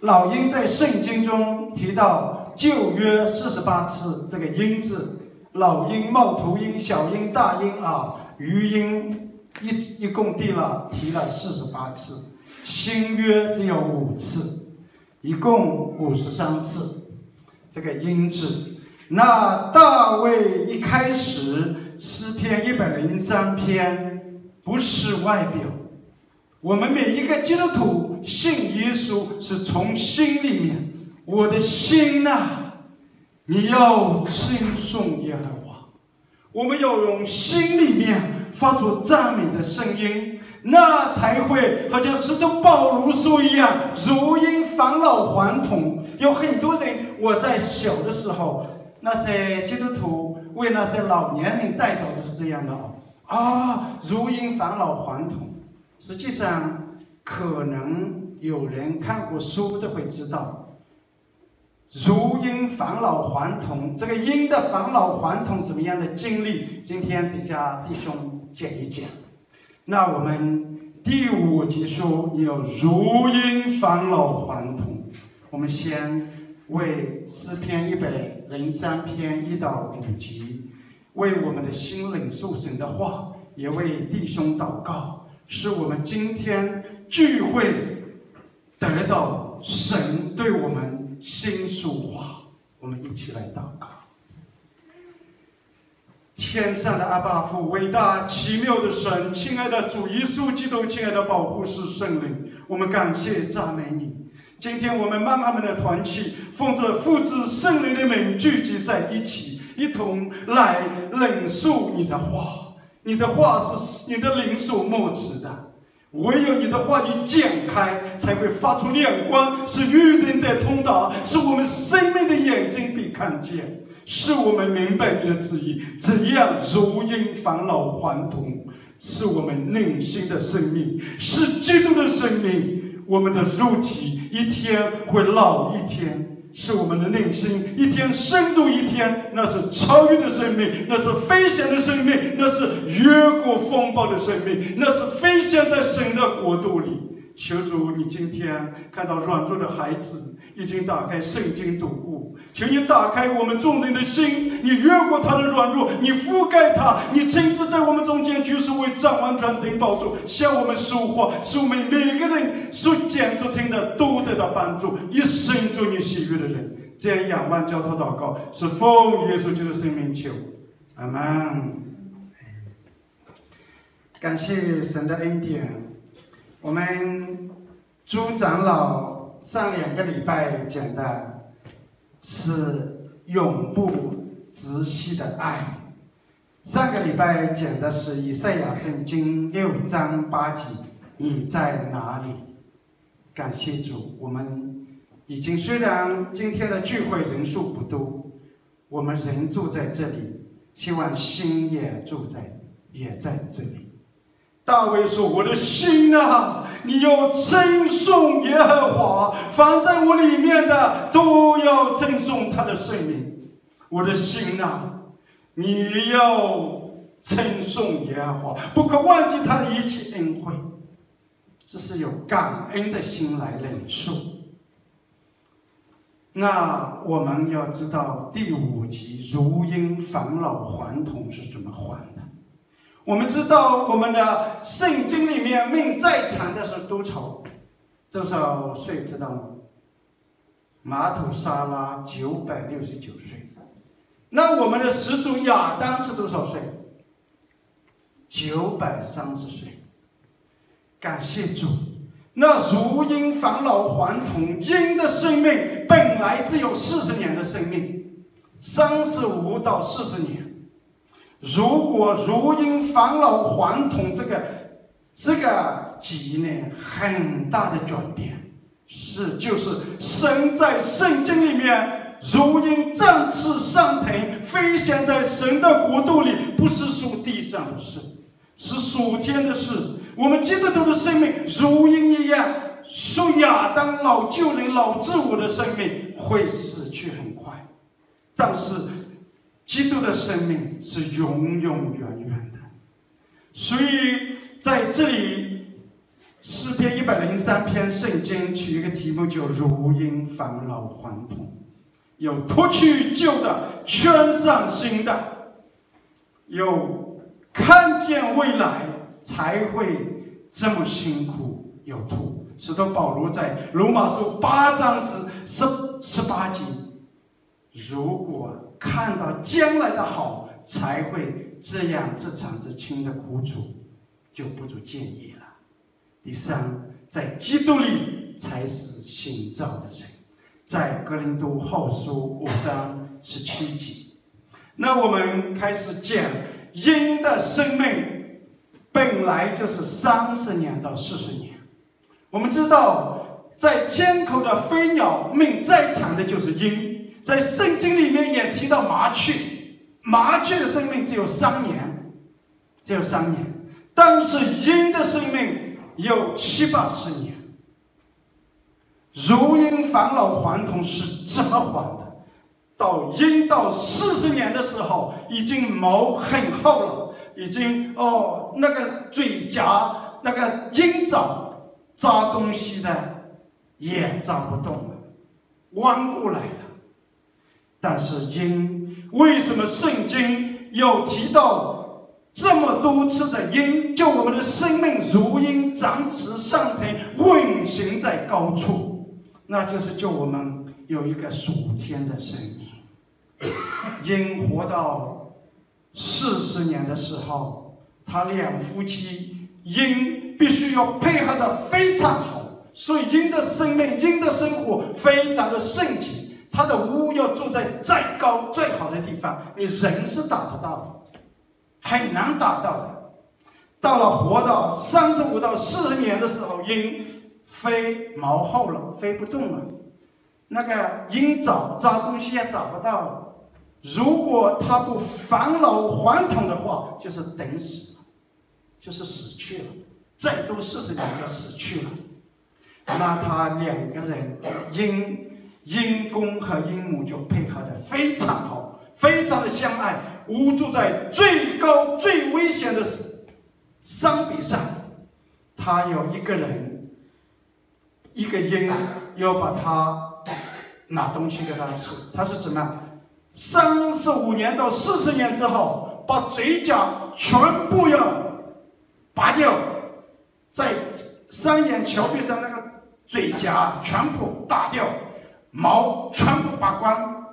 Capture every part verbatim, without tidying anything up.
老鹰在圣经中提到旧约四十八次，这个鹰字，老鹰、猫头鹰、小鹰、大鹰啊，鱼鹰一一共提了提了四十八次，新约只有五次，一共五十三次。这个鹰字，那大卫一开始诗篇一百零三篇不是外表，我们每一个基督徒信耶稣是从心里面，我的心呐、啊，你要称颂耶和华，我们要用心里面发出赞美的声音，那才会好像使徒保罗说一样，如鹰返老还童。有很多人，我在小的时候，那些基督徒为那些老年人带祷就是这样的啊，如鹰返老还童。实际上，可能有人看过书都会知道，如鹰返老还童，这个鹰的返老还童怎么样的经历？今天底下弟兄讲一讲。那我们第五节说，你要如鹰返老还童。我们先为诗篇一百零三篇一到五节，为我们的心领受神的话，也为弟兄祷告，使我们今天聚会得到神对我们心说话。我们一起来祷告。天上的阿爸父，伟大奇妙的神，亲爱的主耶稣基督，亲爱的保护师圣灵，我们感谢赞美你。今天我们慢慢的团契，奉着父子圣灵的名聚集在一起，一同来领受你的话。你的话是你的灵所默指的，唯有你的话语讲开，才会发出亮光，是愚人的通达，是我们生命的眼睛被看见，使我们明白你的旨意，怎样如鹰返老还童，是我们内心的生命，是基督的生命。我们的肉体一天会老一天，是我们的内心一天深入一天，那是超越的生命，那是飞翔的生命，那是越过风暴的生命，那是飞翔在神的国度里。求主，你今天看到软弱的孩子已经打开圣经读过，求你打开我们众人的心，你越过他的软弱，你覆盖他，你亲自在我们中间就是为掌完全顶宝座向我们说话，使我们每个人所讲所听的都得到帮助，一生做你喜悦的人。这样仰望交托祷告，是奉耶稣基督的圣名求，阿们。感谢神的恩典。我们朱长老上两个礼拜讲的是永不止息的爱，上个礼拜讲的是以赛亚圣经六章八节，你在哪里？感谢主，我们已经虽然今天的聚会人数不多，我们人住在这里，希望心也住在也在这里。大卫说，我的心啊，你要称颂耶和华，凡在我里面的都要称颂他的圣名。我的心啊，你要称颂耶和华，不可忘记他的一切恩惠。这是有感恩的心来领受。那我们要知道第五集如鹰返老还童是怎么还的。我们知道我们的圣经里面命再长的是多少多少岁，知道吗？马土沙拉九百六十九岁。那我们的始祖亚当是多少岁？九百三十岁。感谢主。那如鹰返老还童，鹰的生命本来只有四十年的生命，三十五到四十年。如果如鹰返老还童，这个这个级呢，很大的转变，是就是神在圣经里面如鹰展翅上腾，飞翔在神的国度里，不是属地上的事，是属天的事。我们基督徒的生命如鹰一样，属亚当老旧人老自我的生命会死去很快，但是基督的生命是永永远远的。所以在这里诗篇一百零三篇圣经取一个题目叫如鹰返老还童，有脱去旧的，圈上新的，有看见未来才会这么辛苦有吐。使徒保罗在罗马书八章十十十八节，如果看到将来的好，才会这样这场子轻的苦楚就不足介意了。第三，在基督里才是新造的人，在哥林多后书五章十七节。那我们开始讲鹰的生命本来就是三十年到四十年。我们知道在天口的飞鸟命再长的就是鹰，在圣经里面也提到麻雀，麻雀的生命只有三年，只有三年，但是鹰的生命有七八十年。如鹰返老还童是怎么还的？到鹰到四十年的时候，已经毛很厚了，已经哦那个嘴夹那个鹰爪扎东西的也扎不动了，弯过来了。但是鹰，为什么圣经有提到这么多次的鹰，就我们的生命如鹰展翅上腾，稳行在高处，那就是就我们有一个属天的生命。鹰活到四十年的时候，他两夫妻鹰必须要配合的非常好，所以鹰的生命、鹰的生活非常的圣洁。他的屋要住在再高最好的地方，你人是达不到的，很难达到的。到了活到三十五到四十年的时候，鹰飞毛厚了，飞不动了，那个鹰爪抓东西也找不到了。如果他不返老还童的话，就是等死了，就是死去了，再多四十年就死去了。那他两个人鹰鹰公和鹰母就配合的非常好，非常的相爱，屋住在最高最危险的山壁上。他有一个人，一个鹰要把他拿东西给他吃，他是怎么样？三十五年到四十年之后，把嘴角全部要拔掉，在三眼峭壁上那个嘴夹全部打掉，毛全部拔光，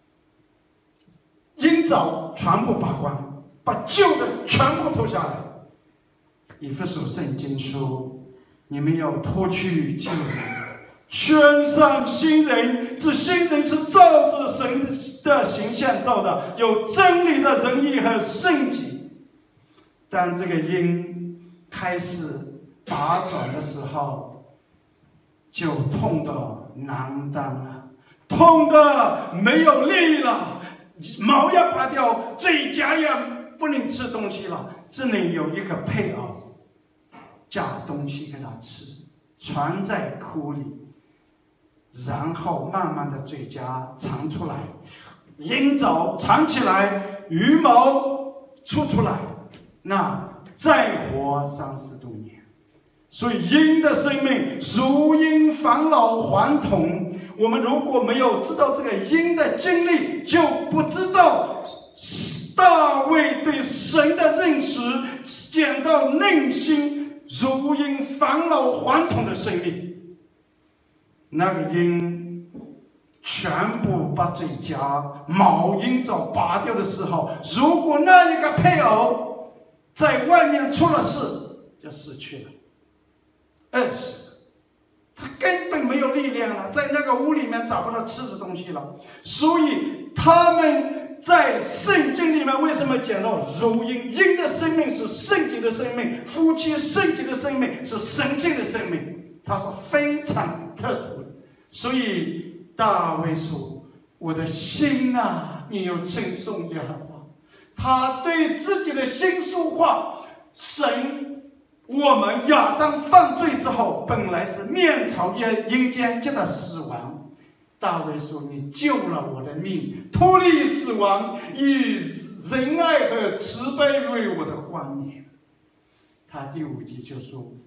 鹰爪全部拔光，把旧的全部脱下来。以弗所圣经说，你们要脱去旧人，圈上新人。这新人是照着神的形象造的，有真理的仁义和圣洁。当这个鹰开始拔爪的时候，就痛得难当了，痛得没有力了，毛要拔掉，嘴夹也不能吃东西了，只能有一个配偶夹东西给他吃，藏在窟里，然后慢慢的嘴夹长出来，鹰爪长起来，羽毛出出来，那再活三十多年。所以鹰的生命如鹰返老还童。我们如果没有知道这个鹰的经历，就不知道大卫对神的认识，讲到内心如鹰返老还童的生命。那个鹰全部把嘴夹毛鹰爪拔掉的时候，如果那一个配偶在外面出了事，就死去了，饿死了，他根本没有力量了，在那个屋里面找不到吃的东西了。所以他们在圣经里面为什么讲到如鹰？鹰的生命是圣洁的生命，夫妻圣洁的生命是神性的生命，它是非常特殊的。所以大卫说，我的心啊，你有称颂耶和华。他对自己的心说话。神，我们亚当犯罪之后，本来是面朝阴间见到死亡。大卫说，你救了我的命，脱离死亡，以仁爱和慈悲为我的冠冕。他第五节就说，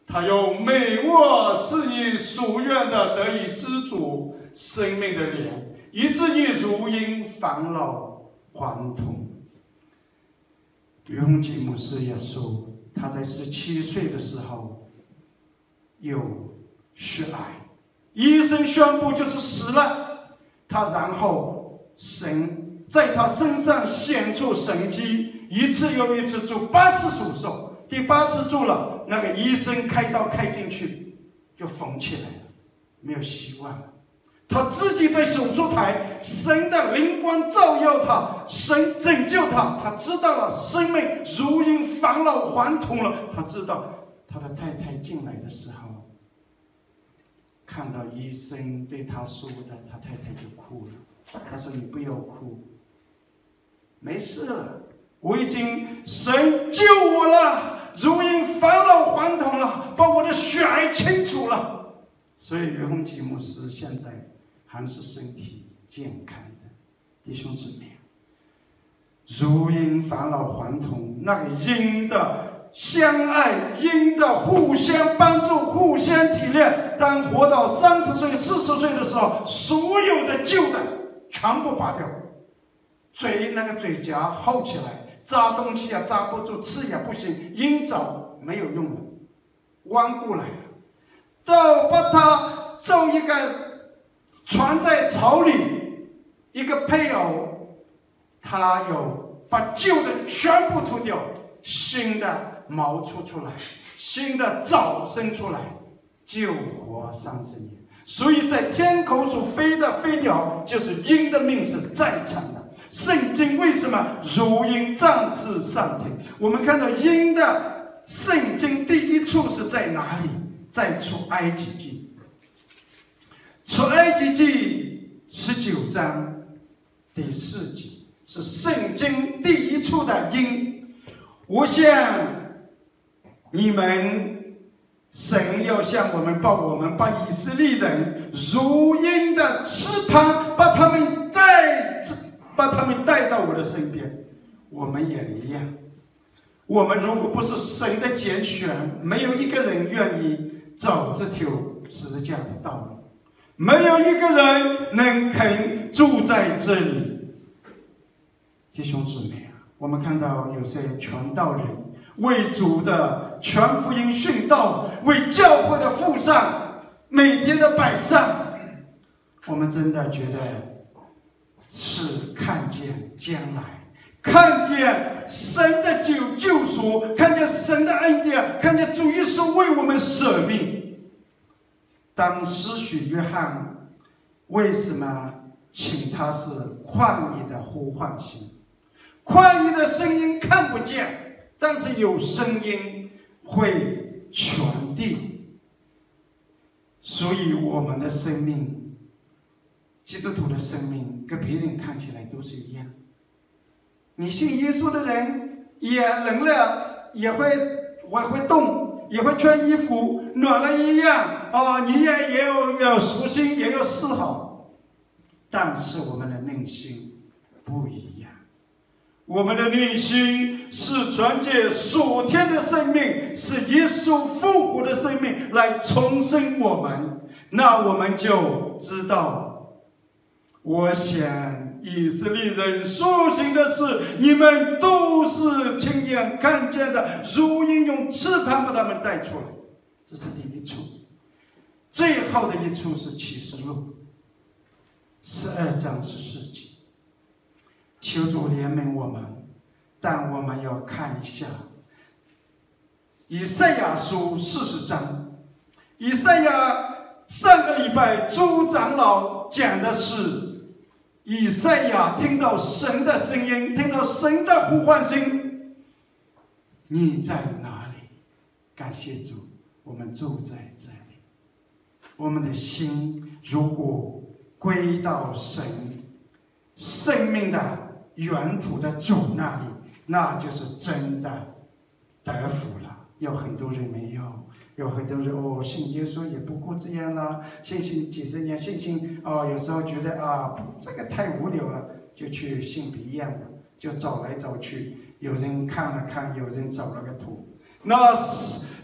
他用美物使你所愿的得以知足生命的脸，以致你如婴返老还童。于洪基牧师也说，他在十七岁的时候有血癌，医生宣布就是死了。他然后神在他身上显出神迹，一次又一次做八次手术，第八次做了，那个医生开刀开进去就缝起来了，没有希望了。他自己在手术台，神的灵光照耀他，神拯救他，他知道了生命如婴返老还童了。他知道他的太太进来的时候，看到医生对他说的，他太太就哭了。他说：“你不要哭，没事了，我已经神救我了，如婴返老还童了，把我的血癌清除了。”所以于洪基牧师现在还是身体健康的。弟兄姊妹，如婴返老还童，那个婴的相爱，婴的互相帮助，互相体谅。当活到三十岁、四十岁的时候，所有的旧的全部拔掉，嘴那个嘴夹厚起来，扎东西也扎不住，吃也不行，鹰爪没有用了，弯过来了，到把它做一个传在草里，一个配偶，他有把旧的全部脱掉，新的毛出出来，新的爪生出来，就活三十年。所以在天口所飞的飞鸟，就是鹰的命是在场的。圣经为什么如鹰展翅上天？我们看到鹰的圣经第一处是在哪里？在出埃及记。出埃及记十九章第四节是圣经第一处的鹰。我想你们神要向我们报，我们把以色列人如鹰的翅膀，把他们带，把他们带到我的身边。我们也一样。我们如果不是神的拣选，没有一个人愿意走这条十字架的道路，没有一个人能肯住在这里。弟兄姊妹啊，我们看到有些传道人为主的全福音殉道，为教会的付上每天的摆上，我们真的觉得是看见将来，看见神的救救赎，看见神的恩典，看见主耶稣为我们舍命。当施洗约翰为什么请他是旷野的呼唤星？旷野的声音看不见，但是有声音会传递。所以我们的生命，基督徒的生命跟别人看起来都是一样。你信耶稣的人也冷了，也会也会动，也会穿衣服，暖了一样啊，你也也有要属心，也有嗜好，但是我们的内心不一样。我们的内心是传接属天的生命，是耶稣复活的生命来重生我们，那我们就知道，我想以色列人所行的事，你们都是亲眼看见的，如鹰用翅膀把他们带出来。这是第一处。最后的一处是启示录十二章十四节。求主怜悯我们，但我们要看一下以赛亚书四十章。以赛亚上个礼拜朱长老讲的是以赛亚听到神的声音，听到神的呼唤声，你在哪里？感谢主，我们住在这里。我们的心如果归到神生命的源头的主那里，那就是真的得福了。有很多人没有，有很多人哦，信耶稣也不过这样啦，信信几十年，信信哦，有时候觉得啊，这个太无聊了，就去信别样的，就走来走去，有人看了看，有人走了个图。那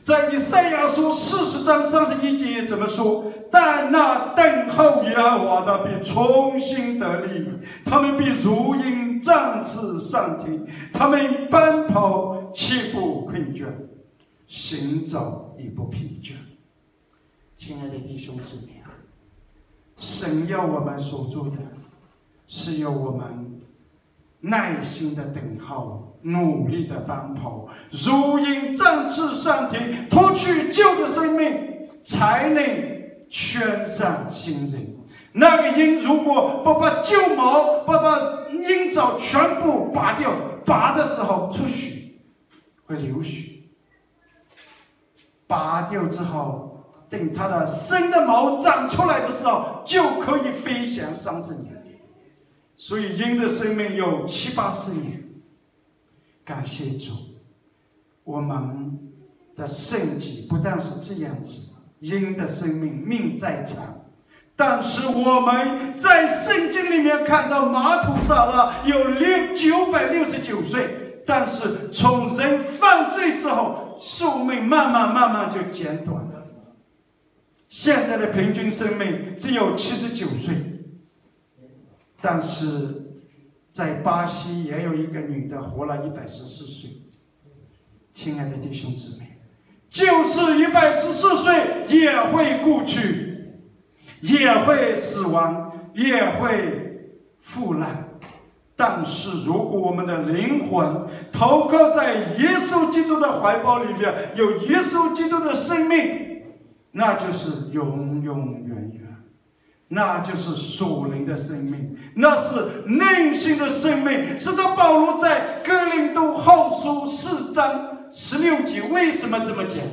在以赛亚书四十章三十一节怎么说？但那等候耶和华的必重新得力，他们必如鹰展翅上天，他们奔跑岂不困倦，行走也不疲倦。亲爱的弟兄姊妹啊，神要我们所做的是要我们耐心的等候，努力的奔跑，如鹰展翅上天，脱去旧的生命，才能圈上新人。那个鹰如果不把旧毛、不把鹰爪全部拔掉，拔的时候出血，会流血。拔掉之后，等它的新的毛长出来的时候，就可以飞翔三十年。所以鹰的生命有七八十年。感谢主，我们的圣经不但是这样子，鹰的生命命在长，但是我们在圣经里面看到马土撒拉有六九百六十九岁，但是从人犯罪之后，寿命慢慢慢慢就减短了。现在的平均生命只有七十九岁，但是在巴西也有一个女的活了一百十四岁。亲爱的弟兄姊妹，就是一百十四岁也会过去，也会死亡，也会腐烂。但是如果我们的灵魂投靠在耶稣基督的怀抱里面，有耶稣基督的生命，那就是永永远远，那就是属灵的生命，那是内心的生命。使徒保罗在哥林多后书四章十六节为什么这么讲？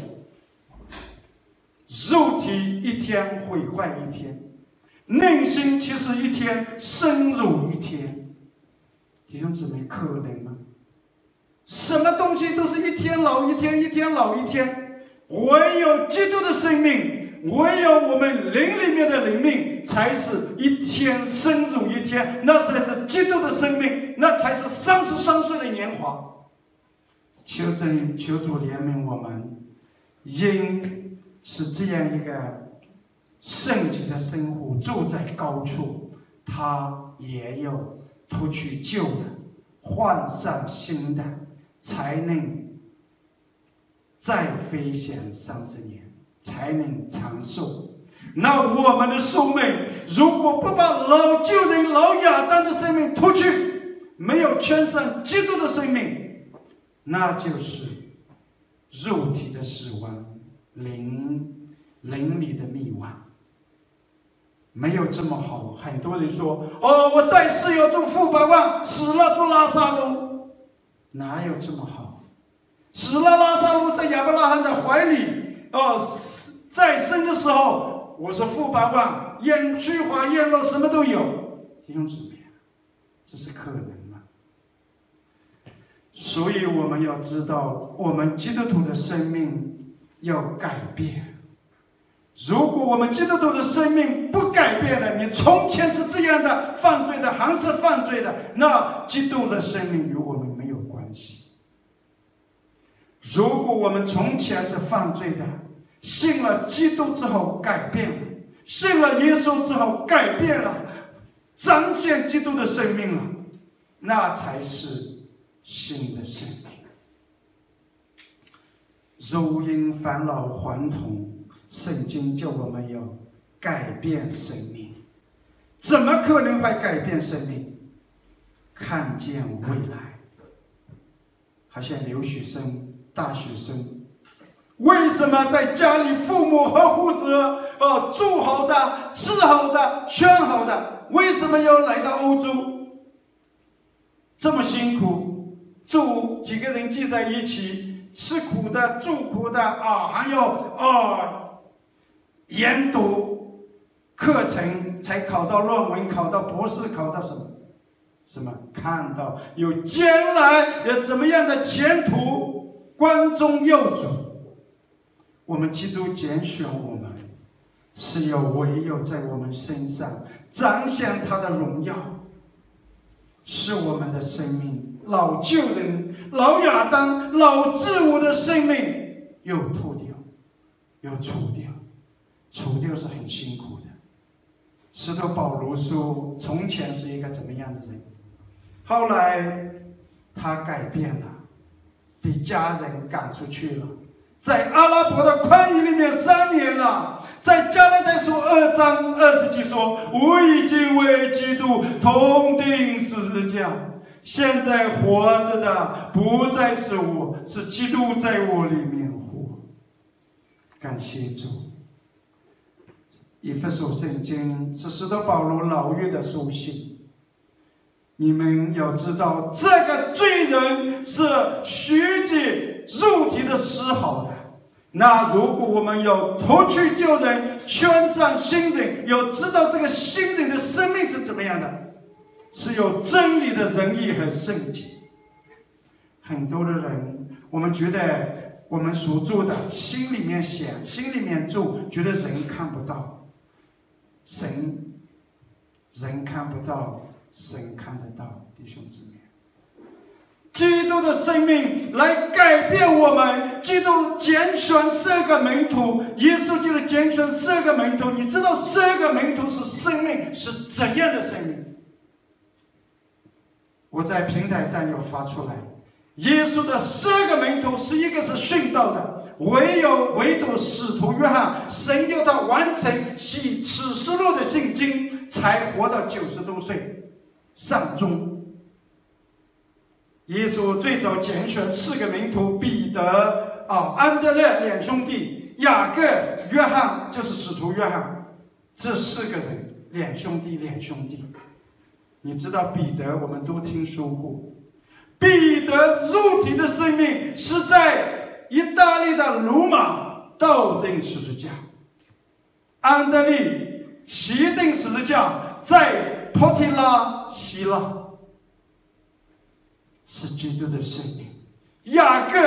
肉体一天毁坏一天，内心其实一天深入一天。弟兄姊妹，可能吗？什么东西都是一天老一天，一天老一天。唯有基督的生命，唯有我们灵里面的灵命，才是一天深入一天，那才是基督的生命，那才是三十三岁的年华。求真求主怜悯我们，因是这样一个圣洁的生活，住在高处，他也有脱去旧的，换上新的，才能再飞翔三十年，才能长寿。那我们的寿命，如果不把老旧人、老亚当的生命脱去，没有圈上基督的生命，那就是肉体的死亡，灵灵里的灭亡。没有这么好。很多人说：“哦，我在世要做富百万，死了做拉萨路。”哪有这么好？死了拉萨路在亚伯拉罕的怀里，哦，在生的时候我是富百万，烟菊花烟肉什么都有。弟兄姊妹，这是可能吗？所以我们要知道，我们基督徒的生命要改变。如果我们基督徒的生命不改变了，你从前是这样的犯罪的，还是犯罪的，那基督的生命与我们没有关系。如果我们从前是犯罪的，信了基督之后改变了，信了耶稣之后改变了，彰显基督的生命了，那才是新的生命。如因返老还童，圣经叫我们要改变生命。怎么可能会改变生命？看见未来。好像留学生、大学生，为什么在家里父母呵护着，哦，住好的、吃好的、穿好的，为什么要来到欧洲？这么辛苦，住几个人聚在一起，吃苦的、住苦的啊，还要啊。研读课程才考到论文，考到博士，考到什么什么？看到有将来有怎么样的前途，光宗耀祖。我们基督拣选我们，是要唯有在我们身上彰显他的荣耀，使我们的生命老旧人、老亚当、老自我的生命又脱掉。 要除掉，除掉是很辛苦的。使徒保罗说，从前是一个怎么样的人，后来他改变了，被家人赶出去了，在阿拉伯的旷野里面三年了。在加拉太书二章二十节说：“我已经为基督同钉十字架，现在活着的不再是我，是基督在我里面活。”感谢主。以弗所圣经是使徒保罗牢狱的书信。你们要知道，这个罪人是虚己肉体的嗜好的。那如果我们要脱去旧人，圈上新人，要知道这个新人的生命是怎么样的，是有真理的仁义和圣洁。很多的人，我们觉得我们所做的，心里面想，心里面做，觉得人看不到，神人看不到，神看得到，弟兄姊妹。基督的生命来改变我们，基督拣选十二个门徒，耶稣就是拣选十二个门徒。你知道十二个门徒是生命是怎样的生命？我在平台上有发出来，耶稣的十二个门徒是一个是殉道的，唯有唯独使徒约翰，神要他完成写启示录的圣经，才活到九十多岁丧钟。耶稣最早拣选四个门徒：彼得、哦、安德烈两兄弟，雅各、约翰，就是使徒约翰。这四个人，两兄弟，两兄弟。你知道彼得，我们都听说过。彼得肉体的生命是在意大利的罗马倒钉十字架，安德烈斜钉十字架在波提拉希腊。是基督的生命。雅各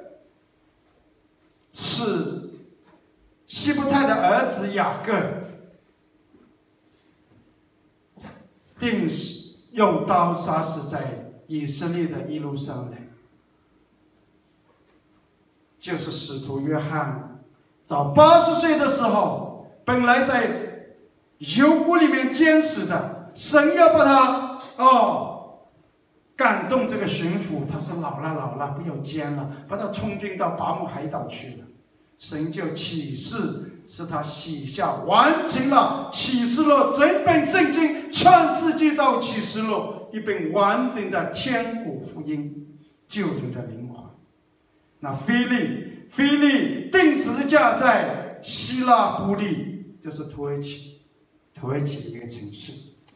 是西布泰的儿子雅各，钉死用刀杀死在以色列的耶路撒冷。就是使徒约翰，早八十岁的时候，本来在油锅里面煎死的，神要把他哦。感动这个巡抚，他说老了老了，不要煎了，把他充军到拔木海岛去了。神就启示，使他写下完成了启示录整本圣经，创世纪到启示录一本完整的天国福音，救人的灵魂。那腓利，腓利钉十字架在希腊布利，就是土耳其，土耳其的一个城市。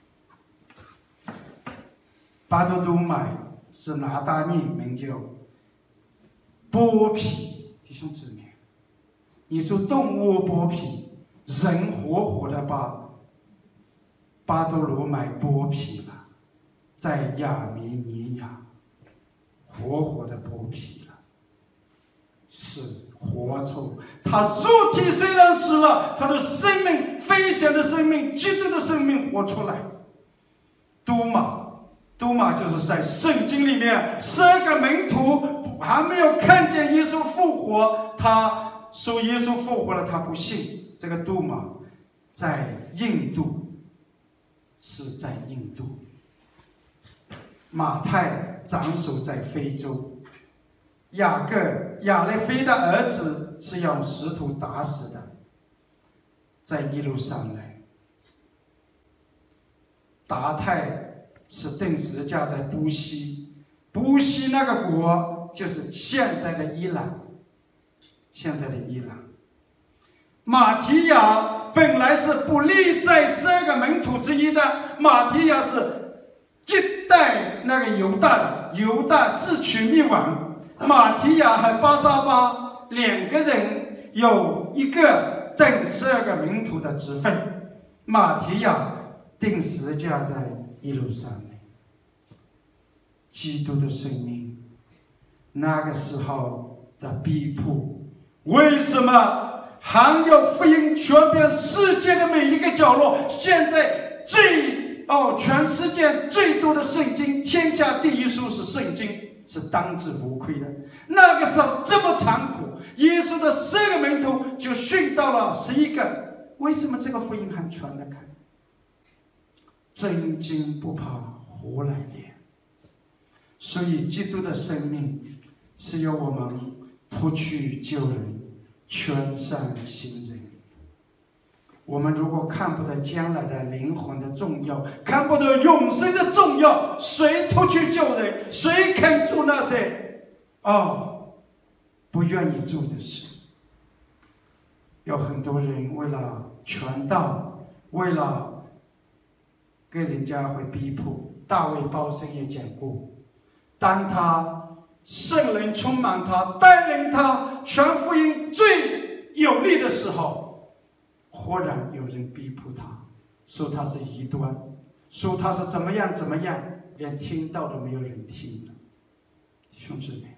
巴多多买是拿大利，名叫剥皮，弟兄姊妹，你说动物剥皮，人活活的把巴多罗买剥皮了，在亚美尼亚活活的剥皮了，是活出他肉体虽然死了，他的生命，飞翔的生命，基督的生命活出来。多马。多马就是在圣经里面，十二个门徒还没有看见耶稣复活，他说耶稣复活了，他不信。这个多马在印度，是在印度。马太长守在非洲，雅各亚勒菲的儿子是用石头打死的，在耶路撒冷。达太是钉十字架在布西，布西那个国就是现在的伊朗，现在的伊朗。马提亚本来是不立在十二个门徒之一的，马提亚是接待那个犹大的，犹大自取灭亡。马提亚和巴沙巴两个人有一个等十二个门徒的职分，马提亚钉十字架在耶路撒冷。基督的生命，那个时候的逼迫，为什么还有福音传遍世界的每一个角落？现在最哦，全世界最多的圣经，天下第一书是圣经，是当之无愧的。那个时候这么残酷， 耶稣的十二个门徒就训到了十一个。为什么这个福音还传得开？真金不怕胡来炼。所以基督的生命是由我们脱去旧人，全上新人。我们如果看不得将来的灵魂的重要，看不得永生的重要，谁脱去旧人？谁肯做那些哦不愿意做的事？有很多人为了传道，为了跟人家会逼迫。大卫包生也讲过，当他圣灵充满他，带领他传福音最有力的时候，忽然有人逼迫他，说他是异端，说他是怎么样怎么样，连听到都没有人听了。弟兄姊妹，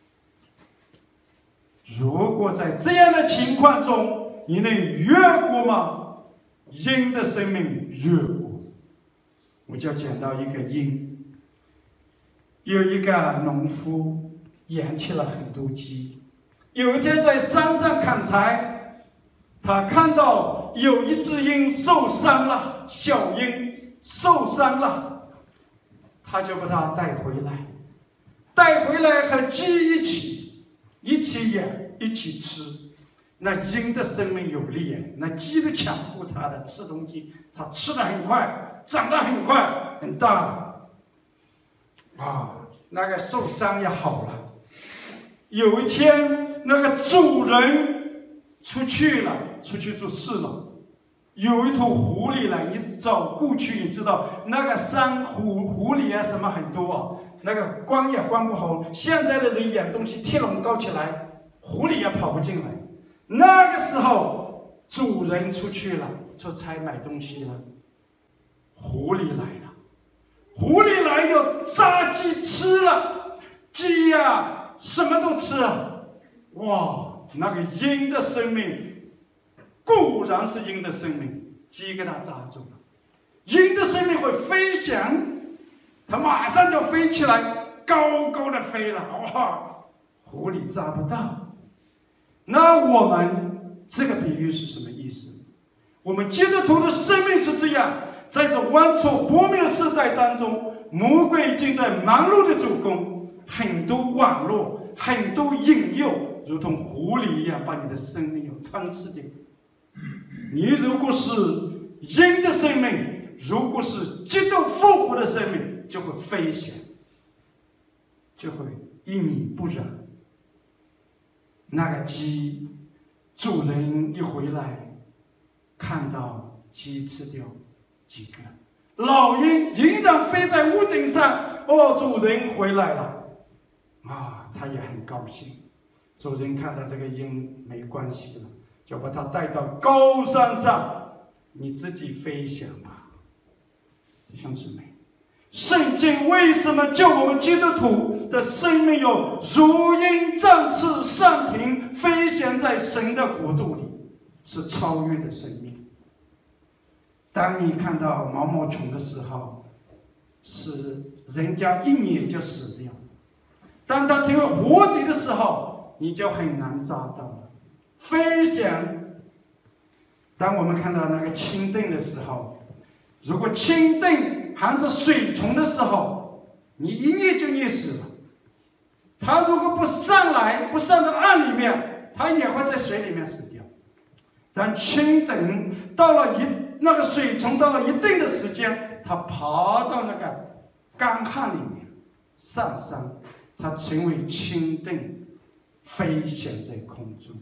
如果在这样的情况中，你能越过吗？鹰的生命越过。我就讲到一个鹰，有一个农夫养起了很多鸡。有一天在山上砍柴，他看到有一只鹰受伤了，小鹰受伤了，他就把它带回来，带回来和鸡一起一起养，一起吃。那鹰的生命有力啊，那鸡都抢不过它的，吃东西它吃得很快，长得很快，很大啊，那个受伤也好了。有一天那个主人出去了，出去做事了，有一头狐狸来，你走过去，你知道那个山狐狐狸啊什么很多啊，那个关也关不好。现在的人养东西铁笼高起来，狐狸也跑不进来。那个时候主人出去了，出差买东西了，狐狸来了，狐狸来要杀鸡吃了，鸡呀、啊、什么都吃了。哇，那个鹰的生命固然是鹰的生命，鸡给它抓住了。鹰的生命会飞翔，它马上就飞起来，高高的飞了。哇，狐狸抓不到。那我们这个比喻是什么意思？我们基督徒的生命是这样，在这万错不明的时代当中，魔鬼已经在忙碌的做工，很多网络，很多引诱，如同狐狸一样，把你的生命有吞噬掉。你如果是鹰的生命，如果是基督复活的生命，就会飞翔，就会一米不染。那个鸡，主人一回来，看到鸡吃掉几个，老鹰仍然飞在屋顶上。哦，主人回来了，啊，他也很高兴。主人看到这个鹰没关系了，就把它带到高山上，你自己飞翔吧。弟兄姊妹，圣经为什么叫我们基督徒的生命有如鹰展翅上腾，飞翔在神的国度里，是超越的生命。当你看到毛毛虫的时候，是人家一年就死掉；当它成为活体的时候，你就很难抓到了。飞翔，当我们看到那个青锭的时候，如果青锭含着水虫的时候，你一捏就捏死了。它如果不上来，不上到岸里面，它也会在水里面死掉。但青锭到了一那个水虫到了一定的时间，它爬到那个干旱里面上山，它成为青锭，飞翔在空中。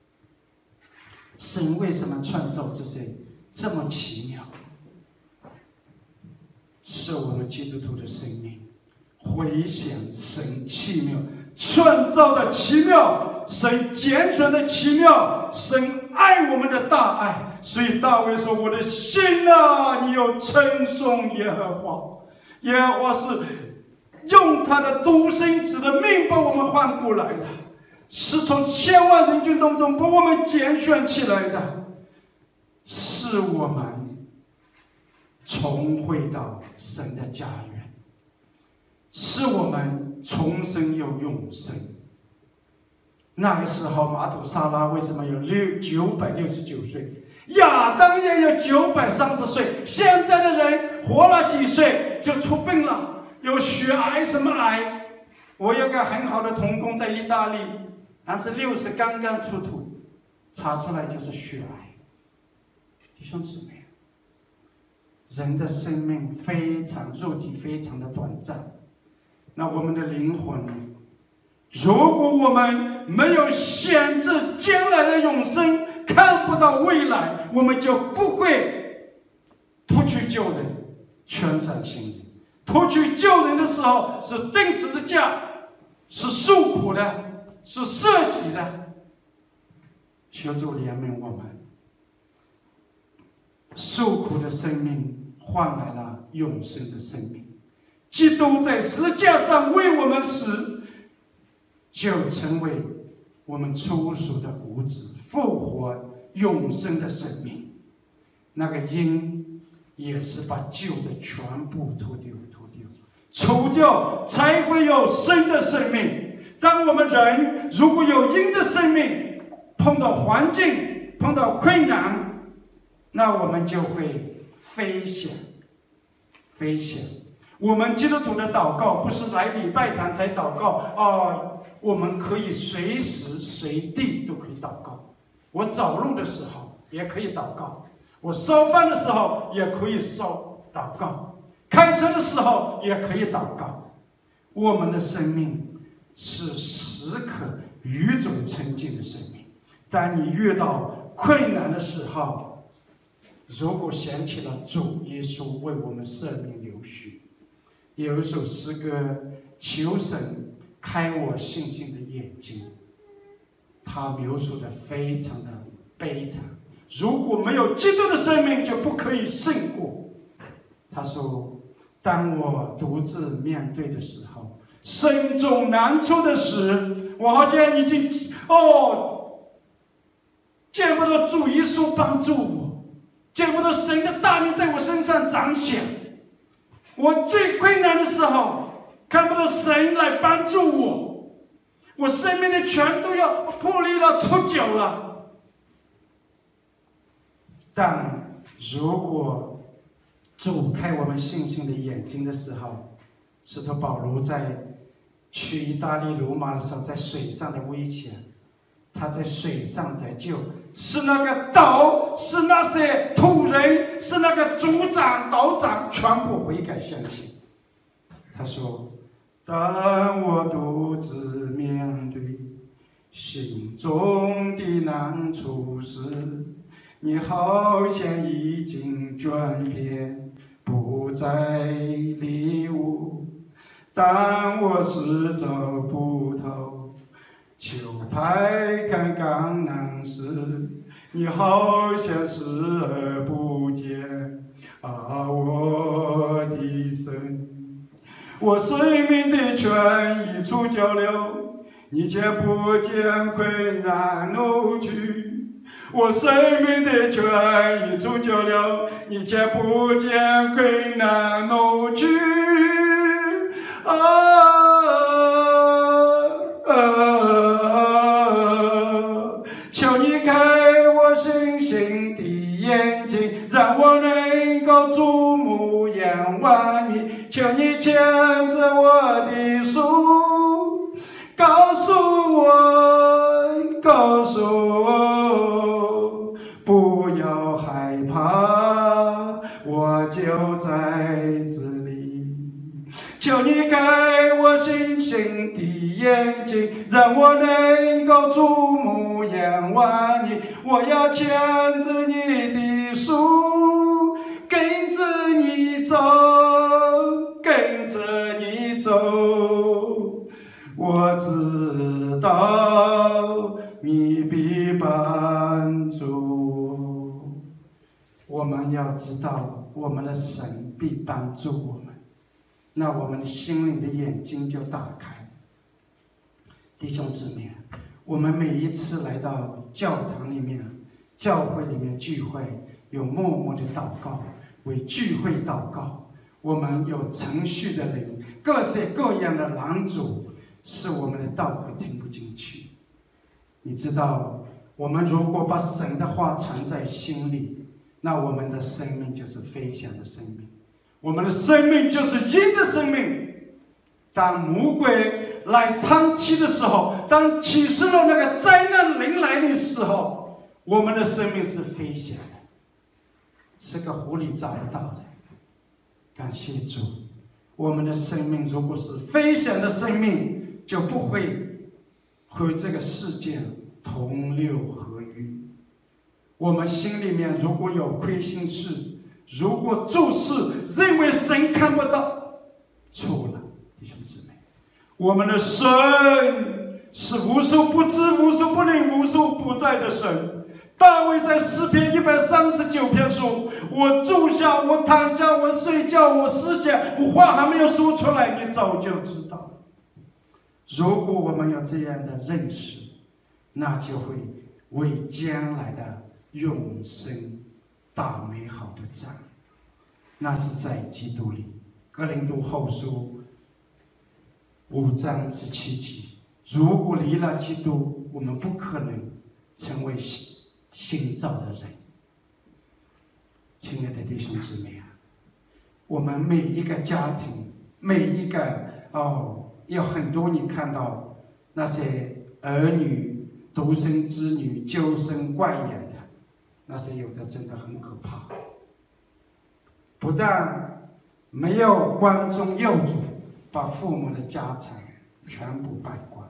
神为什么创造这些这么奇妙？是我们基督徒的生命回想神奇妙创造的奇妙，神拣选的奇妙，神爱我们的大爱。所以大卫说：“我的心啊，你要称颂耶和华。耶和华是用他的独生子的命把我们换过来的，是从千万人群当中把我们拣选起来的，是我们重回到神的家园，是我们重生又永生。 那个时候，马土沙拉为什么有六九百六十九岁？亚当也有九百三十岁。现在的人活了几岁就出病了，有血癌什么癌？我有个很好的同工在意大利，但是六十刚刚出土，查出来就是血癌。弟兄姊妹，人的生命非常肉体非常的短暂，那我们的灵魂呢？如果我们没有显知将来的永生，看不到未来，我们就不会出去救人，全善心人。出去救人的时候，是定时的价，是受苦的，是舍己的。求主怜悯我们，受苦的生命换来了永生的生命。基督在十字架上为我们死，就成为我们初熟的无子，复活永生的生命。那个因也是把旧的全部脱掉，脱掉，除掉，才会有新的生命。当我们人如果有因的生命，碰到环境，碰到困难，那我们就会飞翔，飞翔。我们基督徒的祷告不是来礼拜堂才祷告哦，我们可以随时随地都可以祷告。我走路的时候也可以祷告，我烧饭的时候也可以烧祷告，开车的时候也可以祷告。我们的生命是时刻与主亲近的生命。当你遇到困难的时候，如果想起了主耶稣为我们舍命流血，有一首诗歌，求神开我信心的眼睛，他描述的非常的悲惨。如果没有基督的生命，就不可以胜过。他说，当我独自面对的时候，心中难处的时，我好像已经哦见不到主耶稣帮助我，见不到神的大力在我身上彰显。我最困难的时候，看不到神来帮助我，我生命的全都要破裂了，出脚了。但如果主开我们信心的眼睛的时候，使徒保罗在去意大利罗马的时候，在水上的危险，他在水上得救，是那个岛，是那些土人，是那个族长、岛长，全部悔改相信。他说，当我独自面对心中的难处时，你好像已经转变，不再理我。当我实找不透，就排看港南时，你好像视而不见啊，我的神。我生命的权已出脚了，你却不见困难怒去。我生命的权已出脚了，你却不见困难怒去。啊啊啊！求你开我信心的眼睛，让我能够注目仰望你。求你牵着我的手，告诉我，告诉我，不要害怕，我就在这里。求你开我信心的眼睛，让我能够注目仰望你。我要牵着你的手，跟着你走，跟着你走。我知道你必帮助我。我们要知道，我们的神必帮助我们。那我们心灵的眼睛就打开。弟兄姊妹，我们每一次来到教堂里面、教会里面聚会，有默默的祷告，为聚会祷告。我们有程序的人，各式各样的拦阻，使我们的道会听不进去。 你知道，我们如果把神的话藏在心里，那我们的生命就是飞翔的生命，我们的生命就是鹰的生命。当魔鬼来探气的时候，当启示录那个灾难临来的时候，我们的生命是飞翔的，是个狐狸找不到的。感谢主，我们的生命如果是飞翔的生命，就不会和这个世界同流合污。我们心里面如果有亏心事，如果做事认为神看不到，错了，弟兄姊妹，我们的神是无所不知、无所不能、无所不在的神。大卫在诗篇一百三十九篇说：“我坐下，我躺下，我睡觉，我思想，我话还没有说出来，你早就知道。”如果我们有这样的认识，那就会为将来的永生打美好的仗。那是在基督里。哥林多后书五章十七节：如果离了基督，我们不可能成为新造的人。亲爱的弟兄姊妹啊，我们每一个家庭，每一个哦，有很多你看到那些儿女、独生子女、娇生惯养的，那些有的真的很可怕。不但没有光宗耀祖，把父母的家产全部败光，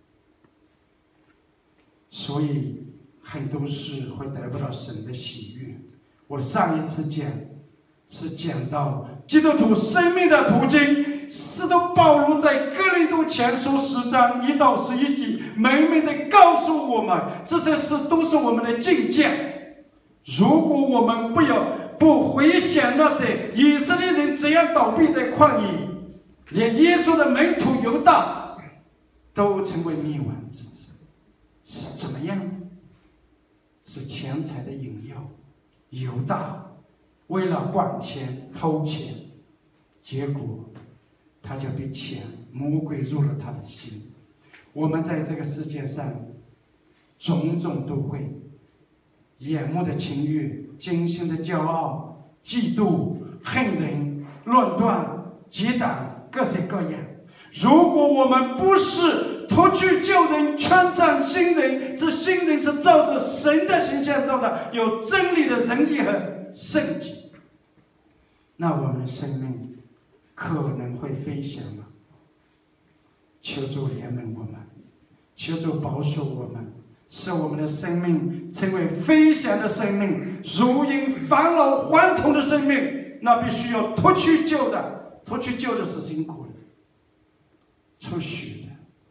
所以很多事会得不到神的喜悦。我上一次讲是讲到基督徒生命的途径，使徒保罗在哥林多前书十章一到十一节明明的告诉我们，这些事都是我们的境界。如果我们不要不回想那些以色列人怎样倒闭在旷野，连耶稣的门徒犹大都成为灭亡之子，是怎么样？是钱财的引诱。犹大为了管钱偷钱，结果他就被钱魔鬼入了他的心。我们在这个世界上种种都会，眼目的情欲、今生的骄傲、嫉妒、恨人、论断、结党，各式各样。如果我们不是脱去旧人，穿上新人，这新人是照着神的形象造的，有真理的仁义和圣洁，那我们的生命可能会飞翔吗？求主怜悯我们，求主保守我们，使我们的生命成为飞翔的生命，如因返老还童的生命。那必须要脱去旧的，脱去旧的是辛苦的，出血的，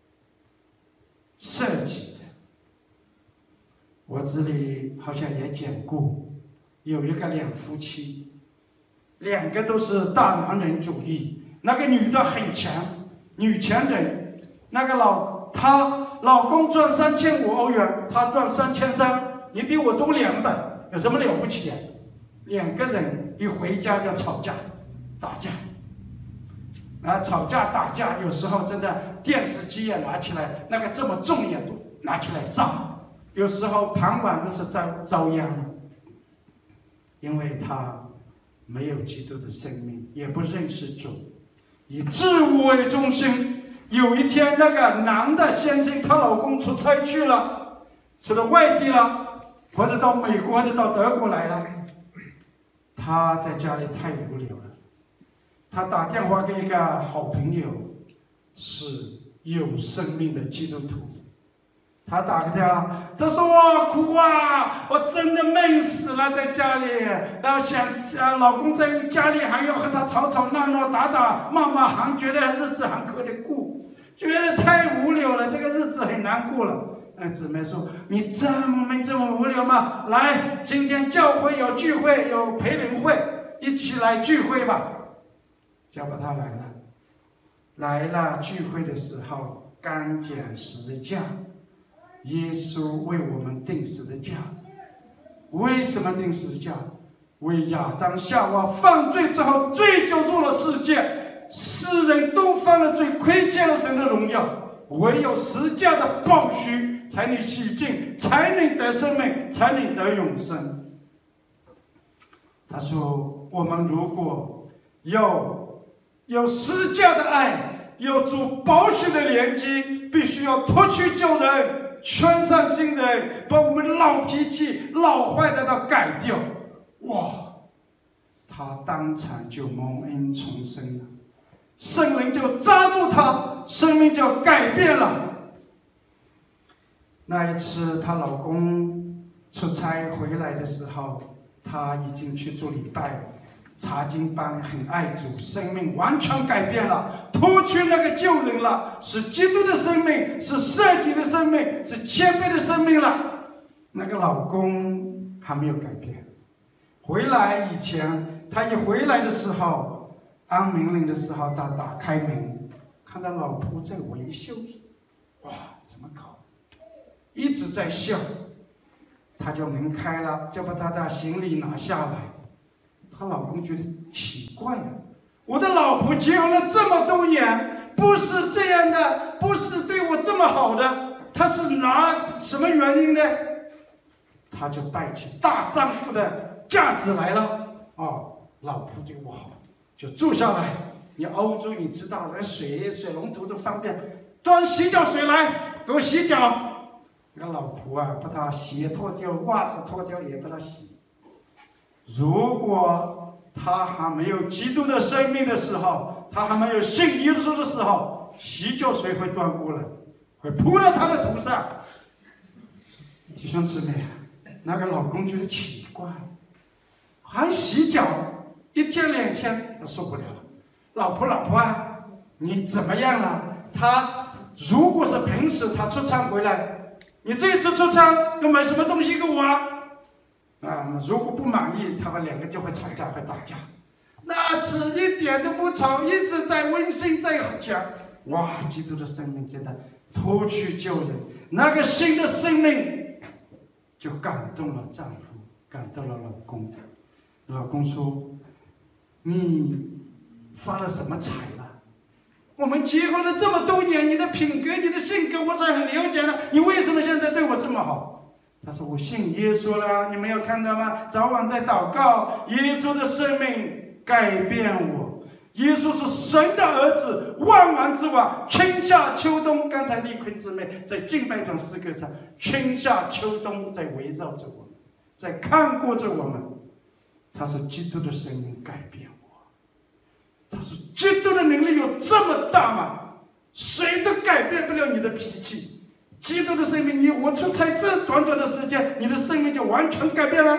设计的。我这里好像也讲过，有一个两夫妻，两个都是大男人主义，那个女的很强，女强人，那个老她老公赚三千五欧元，她赚三千三，你比我多两百，有什么了不起的？两个人一回家就吵架打架，啊，吵架打架，有时候真的电视机也拿起来，那个这么重也拿起来照，有时候盘碗都是遭遭殃，因为他没有基督的生命，也不认识主，以自我为中心。有一天，那个男的先生，她老公出差去了，去了外地了，或者到美国，或者到德国来了，她在家里太无聊了，她打电话给一个好朋友，是有生命的基督徒。他打给他，他说：“我苦啊，我真的闷死了，在家里，然后想，呃，老公在家里还要和他吵吵闹闹、打打骂骂，还觉得日子还可得过，觉得太无聊了，这个日子很难过了。”那姊妹说：“你这么闷，这么无聊吗？来，今天教会有聚会，有培灵会，一起来聚会吧。”就把他来了，来了聚会的时候，刚讲十字架。耶稣为我们定十字架，为什么定十字架？为亚当夏娃犯罪之后，罪就入了世界，世人都犯了罪，亏欠了神的荣耀，唯有十字架的宝血才能洗净，才能得生命，才能得永生。他说：“我们如果有有施加的爱，有主宝血的连接，必须要脱去旧人，穿上新人，把我们老脾气、老坏的都改掉。”哇！他当场就蒙恩重生了，圣灵就抓住他，生命就改变了。那一次，她老公出差回来的时候，她已经去做礼拜，查经班，很爱主，生命完全改变了，脱去那个旧人了，是基督的生命，是圣洁的生命，是谦卑的生命了。那个老公还没有改变，回来以前。他一回来的时候，按门铃的时候，他打开门，看到老婆在微笑着，哇，怎么搞？一直在笑，他就门开了，就把他的行李拿下来。她老公觉得奇怪呀、啊，我的老婆结婚了这么多年，不是这样的，不是对我这么好的，她是拿什么原因呢？他就带起大丈夫的架子来了，哦。老婆对我好，就坐下来。你欧洲你知道，这水水龙头都方便，端洗脚水来给我洗脚。那个老婆啊，把他鞋脱掉，袜子脱掉，也把他洗。如果他还没有基督的生命的时候，他还没有信耶稣的时候，洗脚水会端过来，会扑到他的头上。弟兄姊妹，那个老公觉得奇怪，还洗脚。一天两天他受不了了，老婆老婆啊，你怎么样了？他如果是平时他出差回来，你这次出差要买什么东西给我啊？啊，如果不满意，他们两个就会吵架，会打架。那次一点都不吵，一直在温馨在讲。哇，基督的生命真的脱去旧人，那个新的生命就感动了丈夫，感动了老公。老公说。你发了什么财了？我们结婚了这么多年，你的品格、你的性格，我是很了解的。你为什么现在对我这么好？他说：“我信耶稣了，你没有看到吗？早晚在祷告，耶稣的生命改变我。耶稣是神的儿子，万王之王，春夏秋冬。刚才丽坤姊妹在敬拜中诗歌上，春夏秋冬在围绕着我们，在看顾着我们。他是基督的生命改变我。”他说：“基督的能力有这么大吗？谁都改变不了你的脾气。基督的生命，你我出差这短短的时间，你的生命就完全改变了。”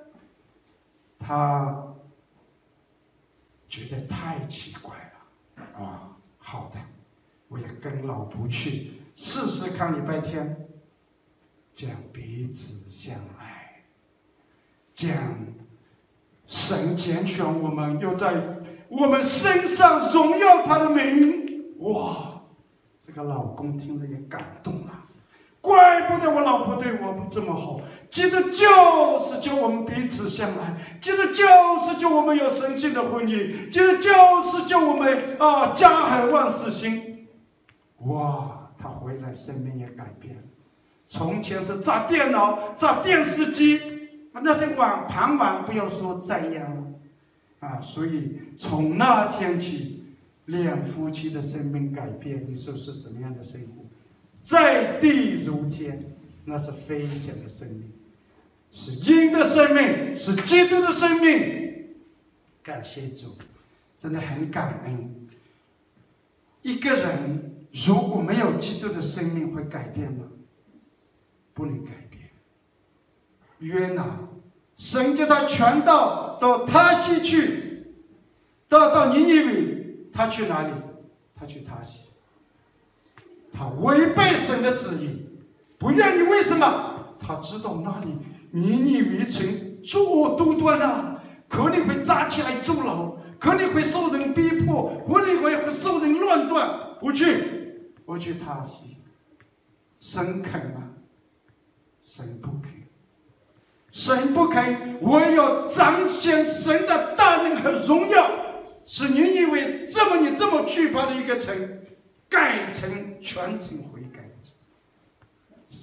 他觉得太奇怪了啊！好的，我也跟老婆去试试看，礼拜天讲彼此相爱，讲神拣选我们，又在我们身上荣耀他的名。哇，这个老公听了也感动了，怪不得我老婆对我这么好。基督就是叫我们彼此相爱，基督就是叫我们有神性的婚姻，基督就是叫我们啊家和万事兴。哇，他回来生命也改变了。从前是砸电脑、砸电视机，那些碗盘碗不要说再样了。啊，所以从那天起，两夫妻的生命改变。你说是怎么样的生活？在地如天，那是飞翔的生命，是鹰的生命，是基督的生命。感谢主，真的很感恩。一个人如果没有基督的生命，会改变吗？不能改变。约拿，神叫他传道到他西去，到到尼尼微，他去哪里？他去他西。他违背神的旨意，不愿意。为什么？他知道那里尼尼微城作恶多端啊，可能会扎起来坐牢，可能会受人逼迫，可能会受人乱断。不去，我去他西。神肯吗？神不肯。神不肯，唯有彰显神的大能和荣耀，使你以为这么你这么惧怕的一个城，改成全城悔改的城。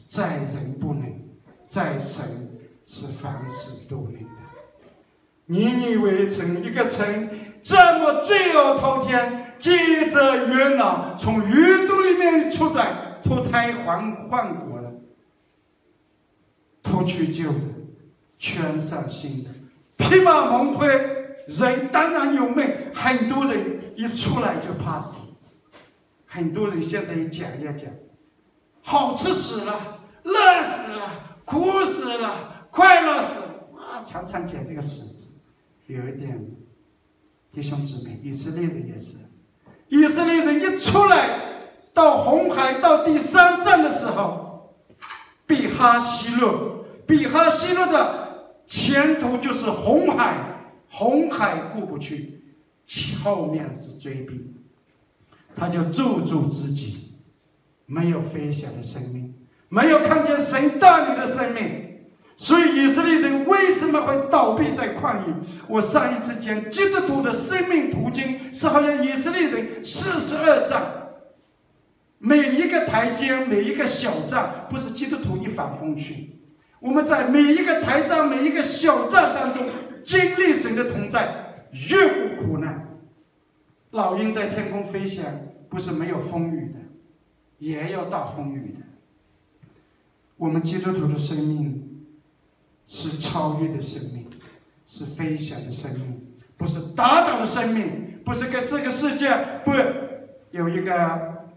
在人不能，在神是凡事都能的。尼尼微城，一个城这么罪恶滔天，接着约拿从鱼肚里面出来，脱胎换换骨了，脱去旧的，圈上新的，披麻蒙灰，人当然有命。很多人一出来就怕死，很多人现在一讲一讲，好吃死了，乐死了，苦死了，快乐死了，哇，常常讲这个死字，有一点。弟兄姊妹，以色列人也是，以色列人一出来到红海到第三站的时候，比哈希勒，比哈希勒的前途就是红海，红海过不去，后面是追兵，他就注注自己没有飞翔的生命，没有看见神带领的生命。所以以色列人为什么会倒闭在旷野？我上一次讲基督徒的生命途径是好像以色列人四十二章，每一个台阶，每一个小站，不是基督徒一帆风顺。我们在每一个台站，每一个小站当中经历神的同在，越过苦难。老鹰在天空飞翔，不是没有风雨的，也有大风雨的。我们基督徒的生命是超越的生命，是飞翔的生命，不是打倒的生命，不是跟这个世界不有一个。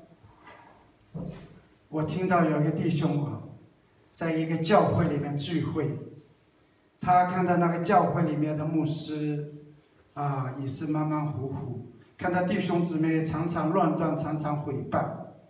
我听到有一个弟兄啊，在一个教会里面聚会，他看到那个教会里面的牧师啊，也是马马虎虎，看到弟兄姊妹常常乱断，常常毁谤，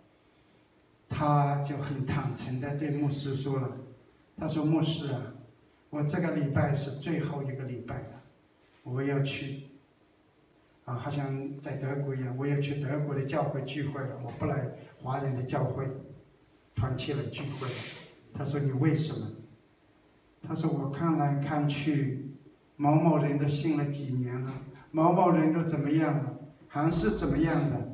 他就很坦诚地对牧师说了，他说：“牧师啊，我这个礼拜是最后一个礼拜了，我要去啊，好像在德国一样，我要去德国的教会聚会了，我不来华人的教会团契来聚会了。”他说：“你为什么？”他说：“我看来看去，某某人都信了几年了，某某人都怎么样了，还是怎么样的。”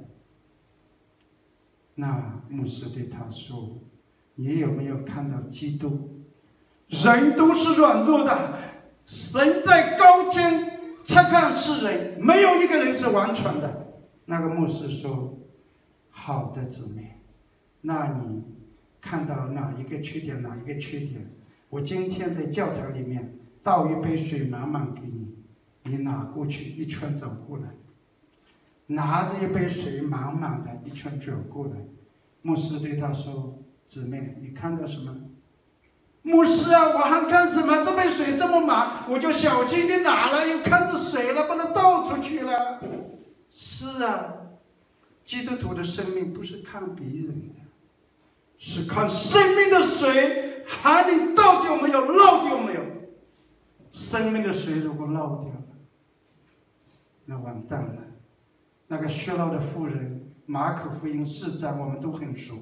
那牧师对他说：“你有没有看到基督？人都是软弱的，神在高天察看世人，没有一个人是完全的。”那个牧师说：“好的，姊妹，那你看到哪一个缺点，哪一个缺点？我今天在教堂里面倒一杯水满满给你，你拿过去一圈走过来，拿着一杯水满满的一圈走过来。”牧师对他说：“姊妹，你看到什么？”“牧师啊，我还看什么？这杯水这么满，我就小心地拿了，又看着水了，把它倒出去了。”是啊，基督徒的生命不是看别人的，是看生命的水海里倒掉没有，漏掉没有。生命的水如果漏掉了，那完蛋了。那个血漏的妇人，马可福音四章我们都很熟，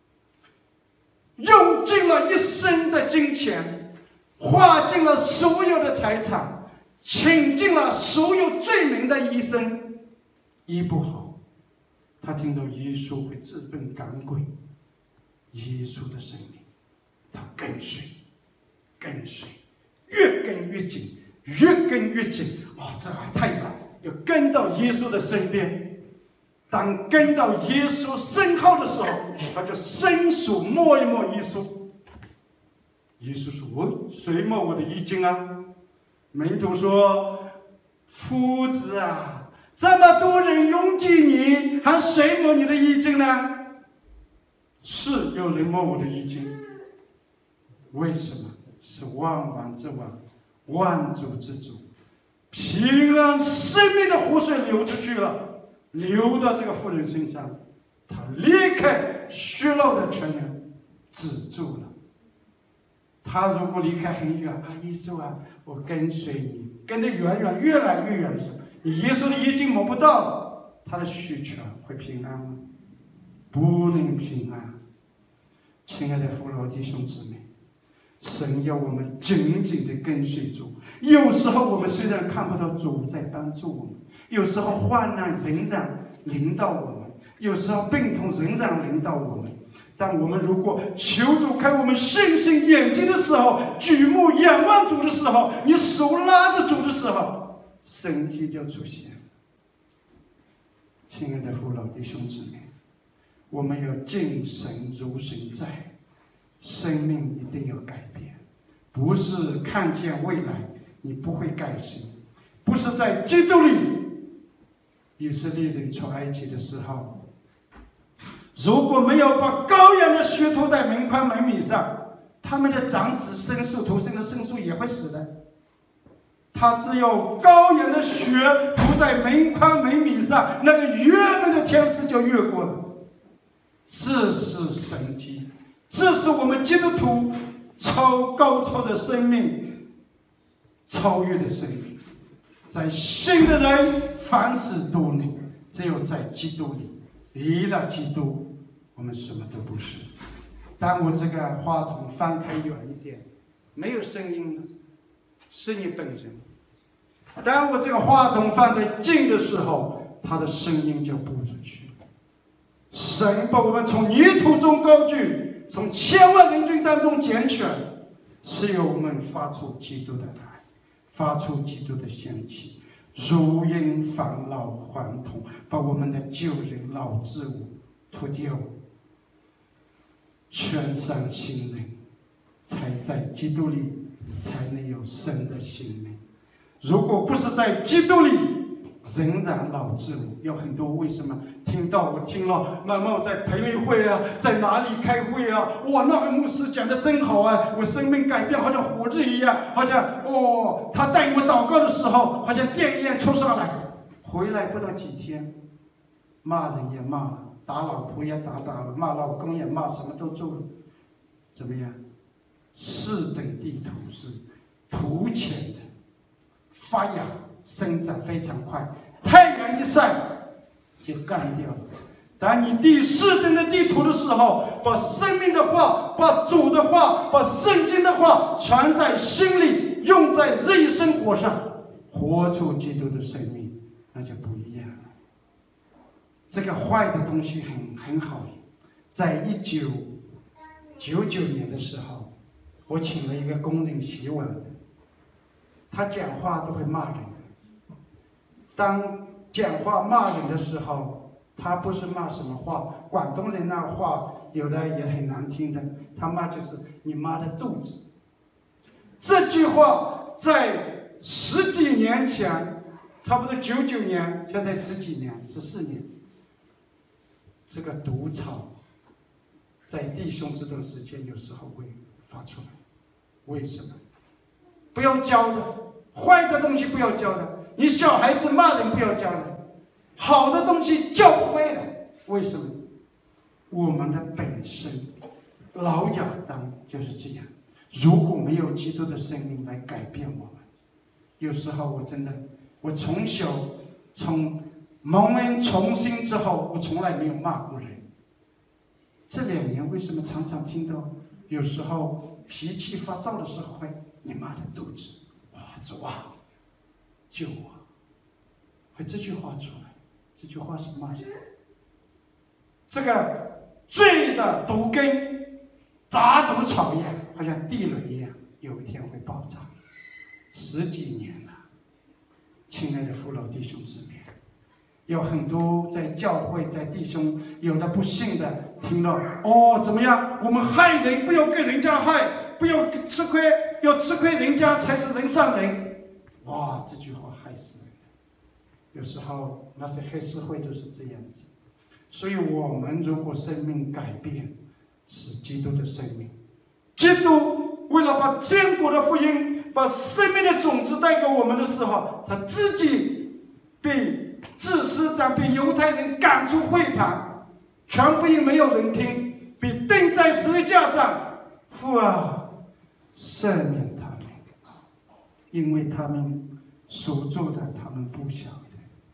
用尽了一生的金钱，花尽了所有的财产，请尽了所有罪名的医生，医不好。他听到耶稣会治病赶鬼，耶稣的生命，他跟随，跟随，越跟越紧，越跟越紧。哇，这还太难，要跟到耶稣的身边。当跟到耶稣身后的时候，他就伸手摸一摸耶稣。耶稣说：“我谁摸我的衣襟啊？”门徒说：“夫子啊，这么多人拥挤你，还谁摸你的衣襟呢？”是有人摸我的衣襟。为什么？是万王之王，万主之主，平安生命的湖水流出去了。流到这个妇人身上，他离开血漏的泉源，止住了。他如果离开很远啊，耶稣啊，我跟随你，跟得远远越来越远的时候，你耶稣的衣襟摸不到，他的血泉会平安吗？不能平安。亲爱的父老弟兄姊妹，神要我们紧紧地跟随主。有时候我们虽然看不到主在帮助我们，有时候患难仍然临到我们，有时候病痛仍然临到我们， 但我们如果求主开我们信心眼睛的时候，举目仰望主的时候，你手拉着主的时候，神迹就出现。亲爱的父老弟兄姊妹，我们要敬神如神在，生命一定要改变，不是看见未来你不会改心，不是在基督里。以色列人出埃及的时候，如果没有把羔羊的血涂在门框门楣上，他们的长子牲畜头生的牲畜也会死的。他只有羔羊的血涂在门框门楣上，那个越门的天使就越过了。这是神迹，这是我们基督徒超高超的生命，超越的生命。在信的人凡事都能，只有在基督里，离了基督，我们什么都不是。当我这个话筒翻开远一点，没有声音了，是你本人。当我这个话筒放在近的时候，它的声音就播出去。神把我们从泥土中高举，从千万人群当中拣选，是由我们发出基督的爱，发出基督的香气，如因返老还童，把我们的旧人老之物脱掉，全上新人，才在基督里才能有神的性命。如果不是在基督里，仍然老之物。有很多为什么听到我听了那么在培灵会啊，在哪里开会啊，哇，那个牧师讲的真好啊，我生命改变好像火热一样，好像哦，他带我祷告的时候好像电一样冲上来，回来不到几天，骂人也骂了，打老婆也打打了，骂老公也骂，什么都做了。怎么样？四等地土是土浅的，发芽生长非常快，太阳一晒就干掉了。当你第四等的地土的时候，把生命的话，把主的话，把圣经的话传在心里，用在日益生活上，活出基督的生命，那就不一样了。这个坏的东西很很好，在一九九九年的时候，我请了一个工人洗碗的，他讲话都会骂人。当讲话骂人的时候，他不是骂什么话，广东人那话有的也很难听的，他骂就是你妈的肚子。这句话在十几年前，差不多九九年，现在十几年，十四年，这个毒草在弟兄这段时间有时候会发出来。为什么？不要教的，坏的东西不要教的。你小孩子骂人不要教的，好的东西教不会的。为什么？我们的本身，老亚当就是这样。如果没有基督的生命来改变我们，有时候我真的，我从小从蒙恩重生之后，我从来没有骂过人。这两年为什么常常听到，有时候脾气发躁的时候会，你妈的肚子，哇，主啊！救我！会这句话出来，这句话是骂人。这个罪的毒根，打毒草一样，好像地雷一样，有一天会爆炸。十几年了，亲爱的父老弟兄姊妹，有很多在教会、在弟兄，有的不信的，听到哦怎么样？我们害人，不要跟人家害，不要吃亏，要吃亏人家才是人上人。哇，这句话害死人！有时候那些黑社会都是这样子。所以我们如果生命改变，是基督的生命。基督为了把天国的福音、把生命的种子带给我们的时候，他自己被祭司长、被犹太人赶出会堂，全福音没有人听，被钉在十字架上。父啊，赦免他们，因为他们所做的，他们不晓得。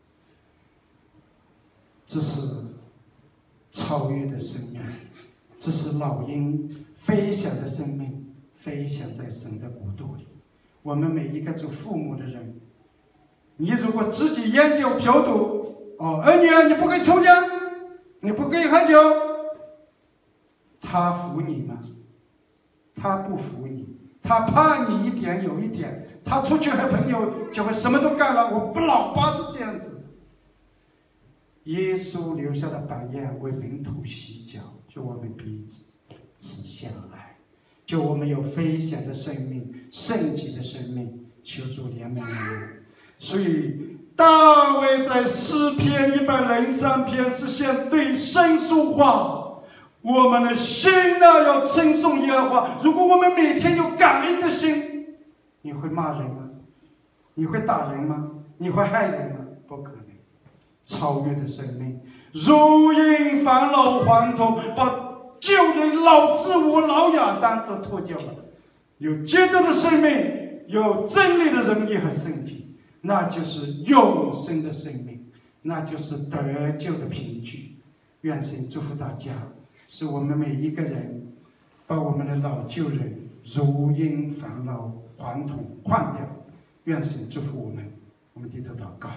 这是超越的生命，这是老鹰飞翔的生命，飞翔在神的国度里。我们每一个做父母的人，你如果自己烟酒嫖赌，哦，儿女啊，你不可以抽烟，你不可以喝酒， 他服你吗？他不服你，他怕你一点有一点，他出去和朋友就会什么都干了。我不老八是这样子。耶稣留下的榜样，为门徒洗脚，就我们彼此此相爱，就我们有飞翔的生命、圣洁的生命。求主怜悯我们。所以大卫在诗篇一百零三篇是先对神说话，我们的心呢要称颂耶和华。如果我们每天有感恩的心，你会骂人吗？你会打人吗？你会害人吗？不可能。超越的生命，如鹰返老还童，把旧人老自我、老亚当都脱掉了。有基督的生命，有真理的仁义和圣洁，那就是永生的生命，那就是得救的凭据。愿神祝福大家，使我们每一个人把我们的老旧人如鹰返老还童换掉。愿神祝福我们。我们低头祷告。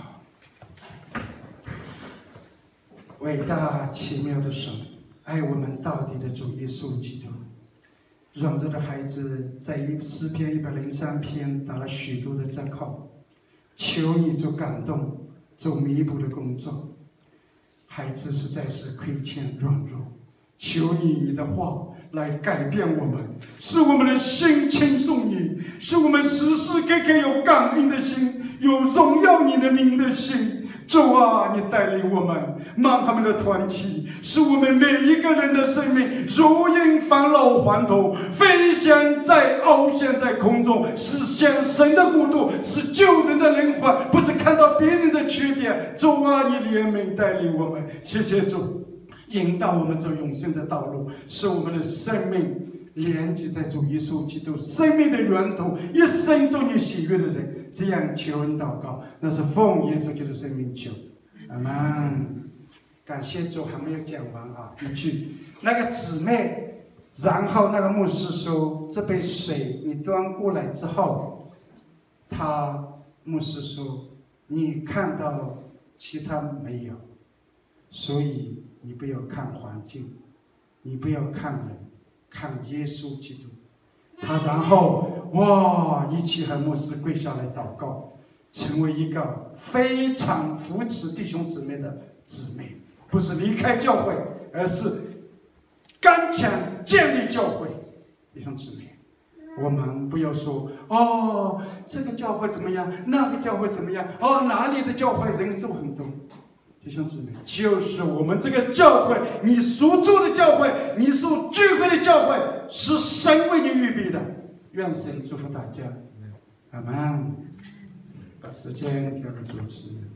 伟大奇妙的神，爱我们到底的主耶稣基督，软弱的孩子在诗篇一百零三篇打了许多的折扣，求你做感动，做弥补的工作。孩子实在是亏欠软弱，求你你的话来改变我们，使我们的心轻颂你，使我们时时刻刻有感恩的心，有荣耀你的名的心。主啊，你带领我们，让他们的团契，使我们每一个人的生命如鹰返老还童，飞翔在翱翔在空中，实现神的国度，是救人的灵魂，不是看到别人的缺点。主啊，你怜悯带领我们，谢谢主，引导我们走永生的道路，使我们的生命连接在主耶稣基督生命的源头，一生做你喜悦的人。这样求恩祷告，那是奉耶稣基督生命求，阿们。感谢主，还没有讲完啊！一句，那个姊妹，然后那个牧师说：“这杯水你端过来之后，他牧师说你看到了，其他没有，所以你不要看环境，你不要看人，看耶稣基督。”他然后哇，一起和牧师跪下来祷告，成为一个非常扶持弟兄姊妹的姊妹，不是离开教会，而是刚强建立教会。弟兄姊妹，我们不要说哦，这个教会怎么样，那个教会怎么样，哦，哪里的教会人数很多。弟兄姊妹，就是我们这个教会，你所住的教会，你所聚会的教会，是神为你预备的。愿神祝福大家，阿们。把时间交给主持人。